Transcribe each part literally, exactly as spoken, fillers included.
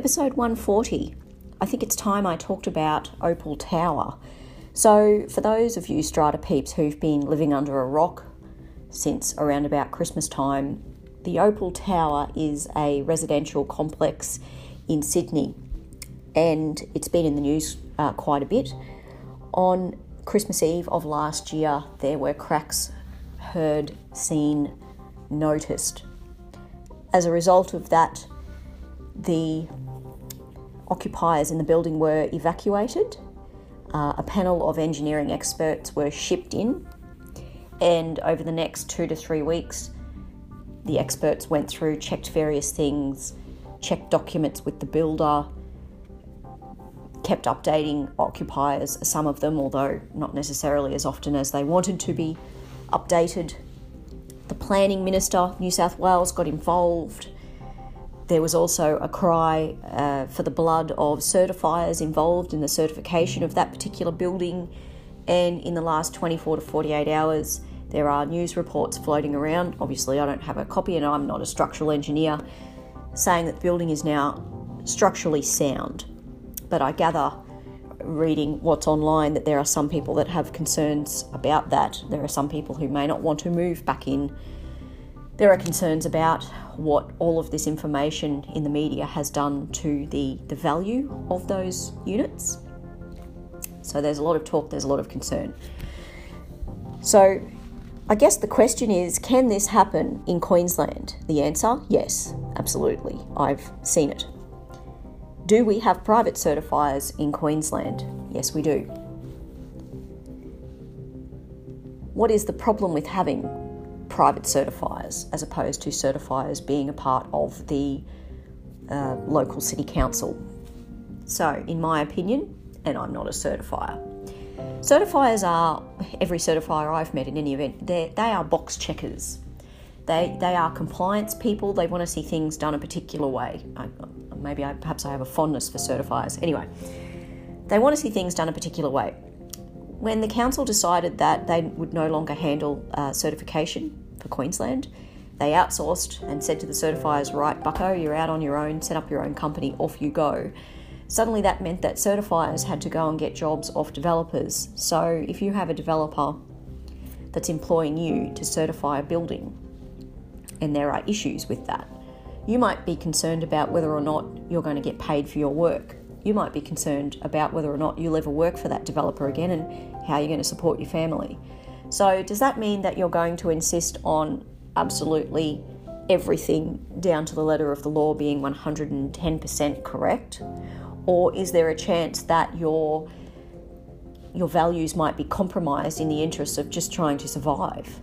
episode one forty. I think it's time I talked about Opal Tower. So for those of you strata peeps who've been living under a rock since around about Christmas time, the Opal Tower is a residential complex in Sydney, and it's been in the news uh, quite a bit. On Christmas Eve of last year, there were cracks heard, seen, noticed. As a result of that, the occupiers in the building were evacuated. Uh, a panel of engineering experts were shipped in, and over the next two to three weeks, the experts went through, checked various things, checked documents with the builder, kept updating occupiers, some of them, although not necessarily as often as they wanted to be updated. The Planning Minister, New South Wales, got involved. There was also a cry uh, for the blood of certifiers involved in the certification of that particular building. And in the last twenty-four to forty-eight hours, there are news reports floating around. Obviously, I don't have a copy and I'm not a structural engineer, saying that the building is now structurally sound. But I gather, reading what's online, that there are some people that have concerns about that. There are some people who may not want to move back in. There are concerns about what all of this information in the media has done to the, the value of those units. So there's a lot of talk, there's a lot of concern. So I guess the question is, can this happen in Queensland? The answer, yes, absolutely. I've seen it. Do we have private certifiers in Queensland? Yes, we do. What is the problem with having private certifiers as opposed to certifiers being a part of the uh, local city council? So, in my opinion, and I'm not a certifier, certifiers are, every certifier I've met in any event, they are box checkers. They they are compliance people. They want to see things done a particular way. I, maybe I, perhaps I have a fondness for certifiers. Anyway, they want to see things done a particular way. When the council decided that they would no longer handle uh, certification for Queensland, they outsourced and said to the certifiers, right, bucko, you're out on your own, set up your own company, off you go. Suddenly that meant that certifiers had to go and get jobs off developers. So if you have a developer that's employing you to certify a building, and there are issues with that, you might be concerned about whether or not you're going to get paid for your work. You might be concerned about whether or not you'll ever work for that developer again and how you're going to support your family. So does that mean that you're going to insist on absolutely everything down to the letter of the law being one hundred ten percent correct? Or is there a chance that your, your values might be compromised in the interest of just trying to survive?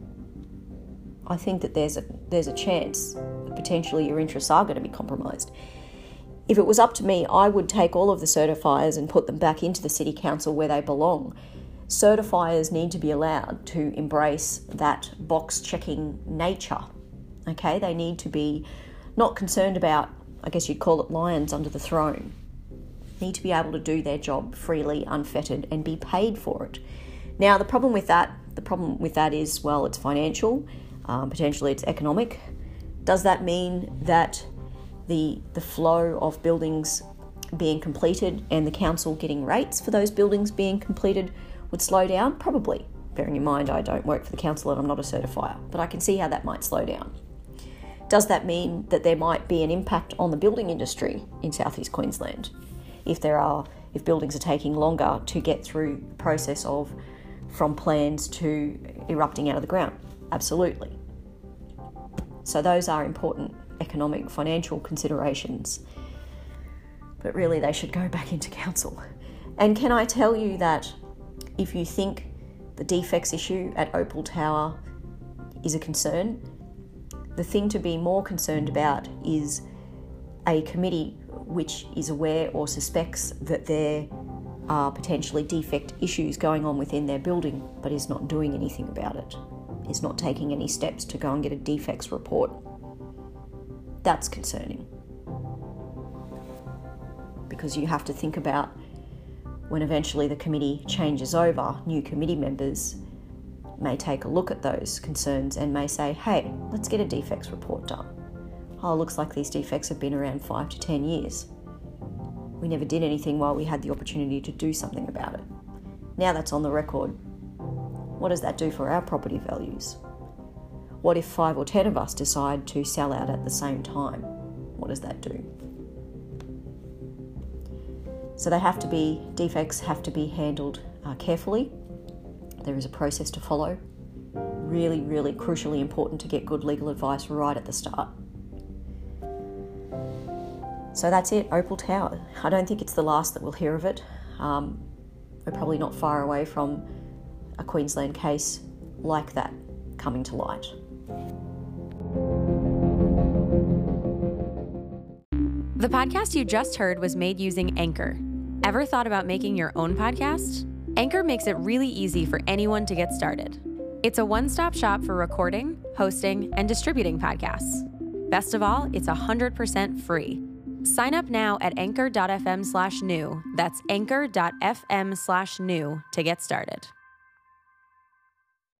I think that there's a there's a chance that potentially your interests are going to be compromised. If it was up to me, I would take all of the certifiers and put them back into the City Council where they belong. Certifiers need to be allowed to embrace that box-checking nature. Okay, they need to be not concerned about, I guess you'd call it lions under the throne. Need to be able to do their job freely, unfettered, and be paid for it. Now, the problem with that, the problem with that is, well, it's financial. Um, potentially it's economic. Does that mean that the the flow of buildings being completed and the council getting rates for those buildings being completed would slow down? Probably. Bearing in mind I don't work for the council and I'm not a certifier, but I can see how that might slow down. Does that mean that there might be an impact on the building industry in southeast Queensland if there are if buildings are taking longer to get through the process of from plans to erupting out of the ground? Absolutely. So those are important economic, financial considerations. But really they should go back into council. And can I tell you that if you think the defects issue at Opal Tower is a concern, the thing to be more concerned about is a committee which is aware or suspects that there are potentially defect issues going on within their building, but is not doing anything about it, is not taking any steps to go and get a defects report. That's concerning. Because you have to think about when eventually the committee changes over, new committee members may take a look at those concerns and may say, hey, let's get a defects report done. oh, looks like these defects have been around five to ten years. We never did anything while we had the opportunity to do something about it. Now that's on the record. What does that do for our property values? What if five or ten of us decide to sell out at the same time? What does that do? So they have to be, defects have to be handled uh, carefully. There is a process to follow. Really, really crucially important to get good legal advice right at the start. So that's it, Opal Tower. I don't think it's the last that we'll hear of it. Um, we're probably not far away from a Queensland case like that coming to light. The podcast you just heard was made using Anchor. Ever thought about making your own podcast? Anchor makes it really easy for anyone to get started. It's a one-stop shop for recording, hosting, and distributing podcasts. Best of all, it's one hundred percent free. Sign up now at anchor.fm slash new. That's anchor.fm slash new to get started.